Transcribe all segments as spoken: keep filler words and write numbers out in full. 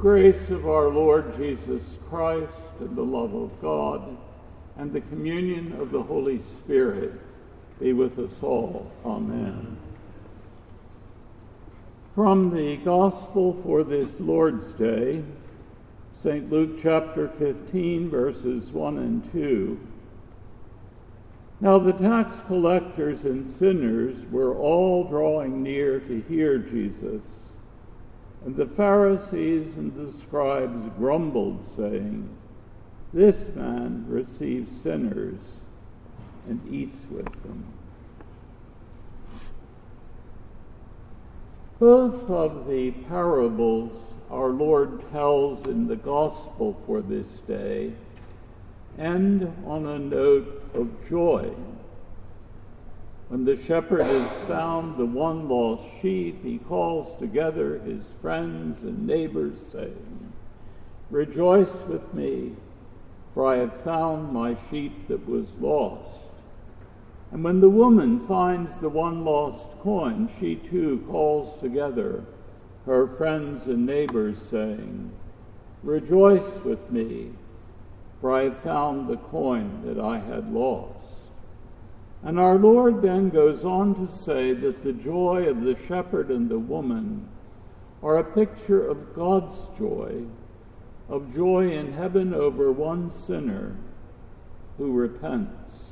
grace of our Lord Jesus Christ, and the love of God, and the communion of the Holy Spirit be with us all. Amen. From the Gospel for this Lord's Day, Saint Luke chapter fifteen, verses one and two. Now the tax collectors and sinners were all drawing near to hear Jesus. And the Pharisees and the scribes grumbled, saying, "This man receives sinners and eats with them." Both of the parables our Lord tells in the Gospel for this day end on a note of joy. When the shepherd has found the one lost sheep, he calls together his friends and neighbors, saying, "Rejoice with me, for I have found my sheep that was lost." And when the woman finds the one lost coin, she too calls together her friends and neighbors, saying, "Rejoice with me, for I have found the coin that I had lost." And our Lord then goes on to say that the joy of the shepherd and the woman are a picture of God's joy, of joy in heaven over one sinner who repents.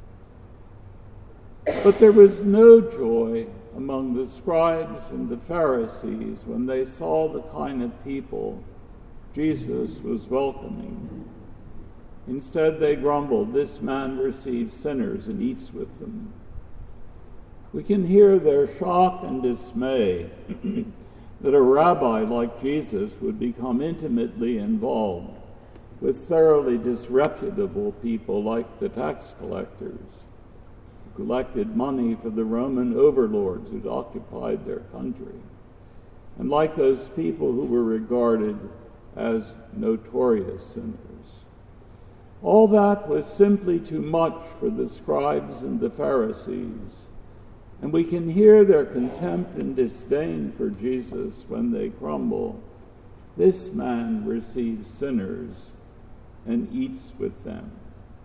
But there was no joy among the scribes and the Pharisees when they saw the kind of people Jesus was welcoming. Instead, they grumbled, "This man receives sinners and eats with them." We can hear their shock and dismay that a rabbi like Jesus would become intimately involved with thoroughly disreputable people like the tax collectors, who collected money for the Roman overlords who'd occupied their country, and like those people who were regarded as notorious sinners. All that was simply too much for the scribes and the Pharisees, and we can hear their contempt and disdain for Jesus when they grumble, "This man receives sinners and eats with them."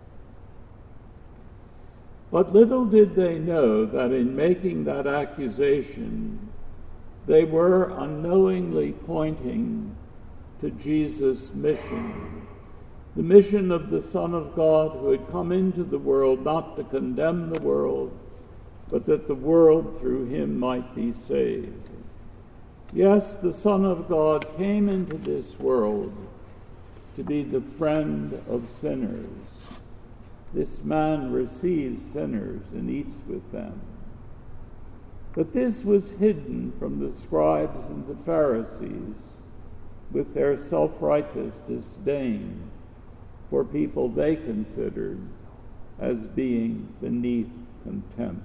But little did they know that in making that accusation, they were unknowingly pointing to Jesus' mission. The mission of the Son of God, who had come into the world not to condemn the world, but that the world through him might be saved. Yes, the Son of God came into this world to be the friend of sinners. This man receives sinners and eats with them. But this was hidden from the scribes and the Pharisees with their self-righteous disdain for people they considered as being beneath contempt.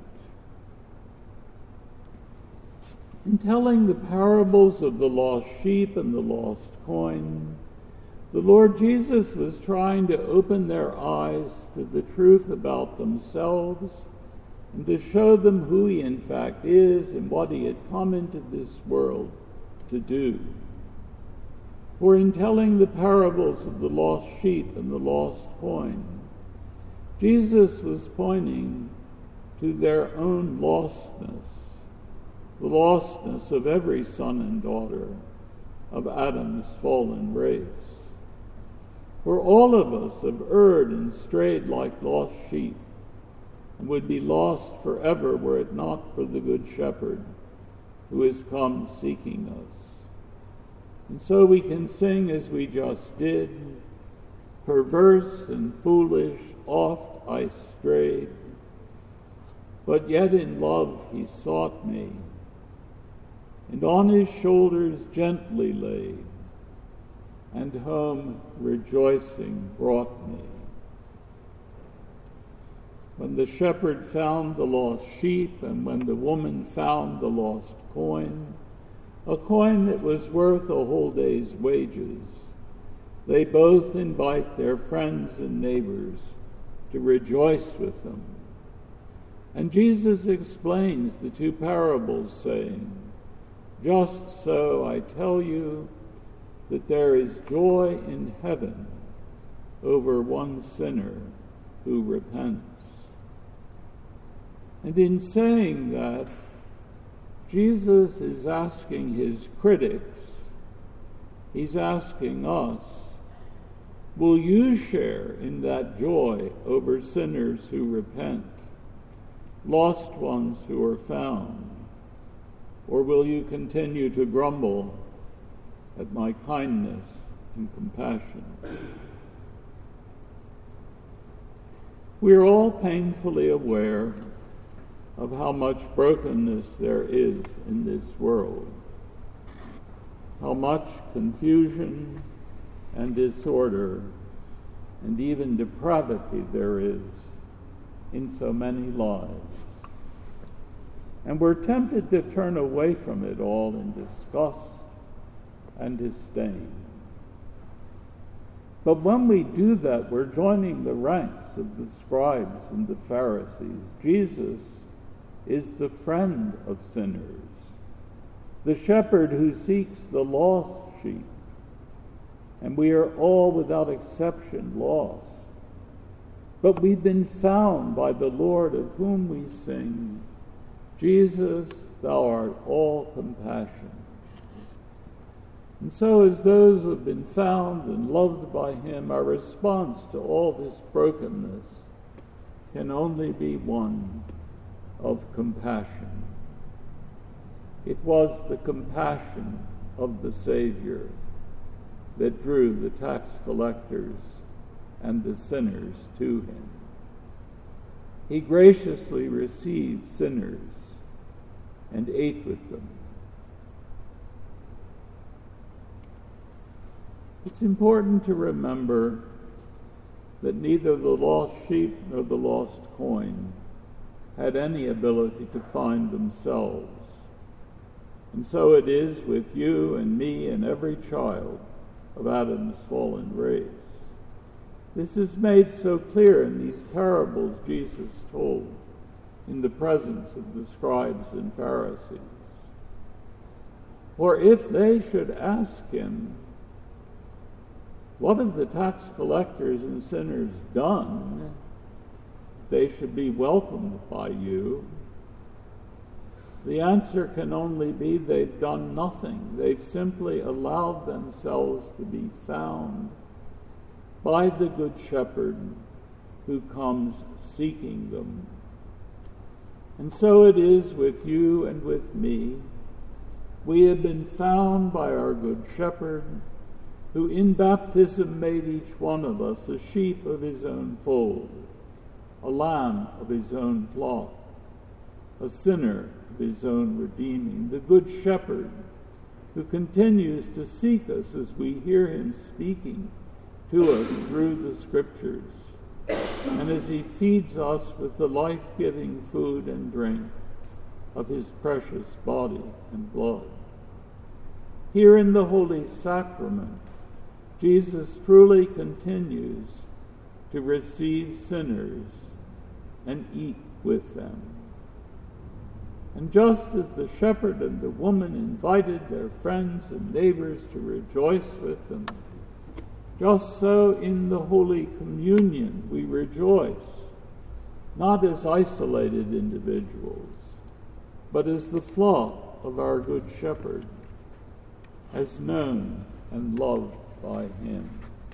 In telling the parables of the lost sheep and the lost coin, the Lord Jesus was trying to open their eyes to the truth about themselves and to show them who he in fact is and what he had come into this world to do. For in telling the parables of the lost sheep and the lost coin, Jesus was pointing to their own lostness, the lostness of every son and daughter of Adam's fallen race. For all of us have erred and strayed like lost sheep, and would be lost forever were it not for the Good Shepherd who has come seeking us. And so we can sing as we just did, "Perverse and foolish, oft I strayed, but yet in love he sought me, and on his shoulders gently laid, and home rejoicing brought me." When the shepherd found the lost sheep, and when the woman found the lost coin, a coin that was worth a whole day's wages, they both invite their friends and neighbors to rejoice with them. And Jesus explains the two parables, saying, "Just so I tell you, that there is joy in heaven over one sinner who repents. And in saying that, Jesus is asking his critics, he's asking us, will you share in that joy over sinners who repent, lost ones who are found? Or will you continue to grumble at my kindness and compassion? We are all painfully aware of how much brokenness there is in this world, how much confusion and disorder and even depravity there is in so many lives. And we're tempted to turn away from it all in disgust and disdain. But when we do that, we're joining the ranks of the scribes and the Pharisees. Jesus is the friend of sinners, the shepherd who seeks the lost sheep. And we are all, without exception, lost. But we've been found by the Lord, of whom we sing, Jesus, thou art all compassion. And so as those who have been found and loved by him, our response to all this brokenness can only be one of compassion. It was the compassion of the Savior that drew the tax collectors and the sinners to him. He graciously received sinners and ate with them. It's important to remember that neither the lost sheep nor the lost coin had any ability to find themselves. And so it is with you and me and every child of Adam's fallen race. This is made so clear in these parables Jesus told in the presence of the scribes and Pharisees. For if they should ask him, what have the tax collectors and sinners done? They should be welcomed by you. The answer can only be they've done nothing. They've simply allowed themselves to be found by the Good Shepherd who comes seeking them. And so it is with you and with me. We have been found by our Good Shepherd, who in baptism made each one of us a sheep of his own fold, a lamb of his own flock, a sinner of his own redeeming, the Good Shepherd who continues to seek us as we hear him speaking to us through the Scriptures, and as he feeds us with the life-giving food and drink of his precious body and blood. Here in the Holy Sacrament, Jesus truly continues to receive sinners and eat with them. And just as the shepherd and the woman invited their friends and neighbors to rejoice with them, just so in the Holy Communion we rejoice, not as isolated individuals, but as the flock of our Good Shepherd, as known and loved by him.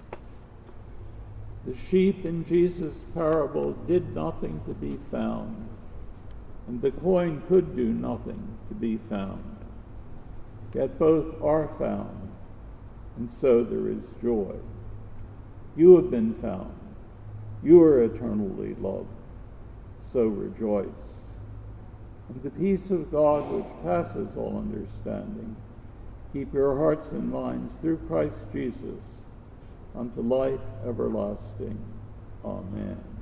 The sheep in Jesus' parable did nothing to be found, and the coin could do nothing to be found. Yet both are found, and so there is joy. You have been found. You are eternally loved. So rejoice. And the peace of God, which passes all understanding, keep your hearts and minds through Christ Jesus unto life everlasting. Amen.